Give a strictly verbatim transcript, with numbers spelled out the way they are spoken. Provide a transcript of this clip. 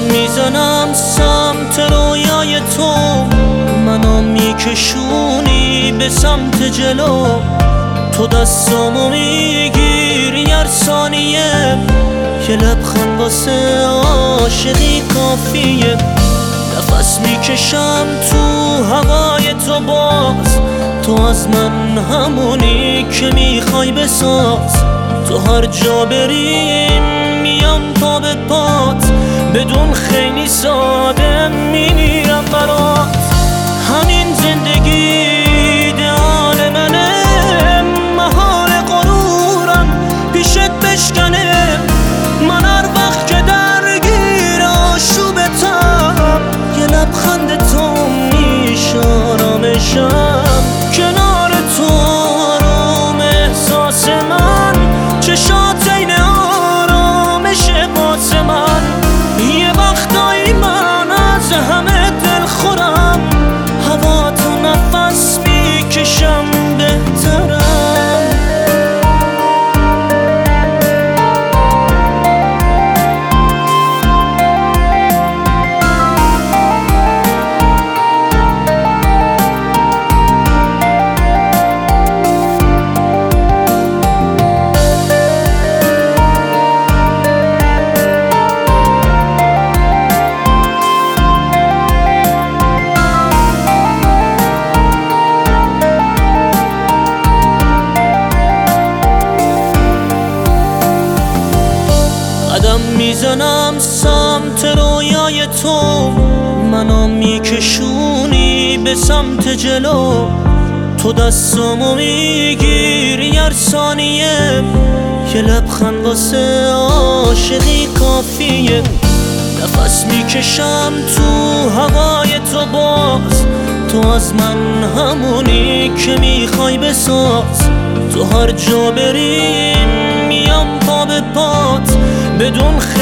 میزنم سمت رویای تو، منو میکشونی به سمت جلو. تو دستامو میگیری هر ثانیه، یه لبخند واسه عاشقی کافیه. نفس میکشم تو هوای تو باز، تو از من همونی که میخوای بساز. تو هر جا بریم میام پا به پات، بدون خیلی ساده میمیرم برات. همین زندگی ایدئال منه، محال غرورم پیشت بشکنه. من هر وقت که درگیر آشوبتم، یه لبخند تو میشه آرامشم. کنار تو آروم احساس من، چشات این آرامش واسه من. یه وقتایی من از همه دل خورم، هوا تو نفس میکشم بهترم. قدم میزنم سمت رویای تو، منو میکشونی به سمت جلو. تو دستامو میگیری هر ثانیه، یه لبخند واسه عاشقی کافیه. نفس میکشم تو هوای تو باز، تو از من همونی که میخوای بساز. تو هر جا بریم میام پا به پات، بدون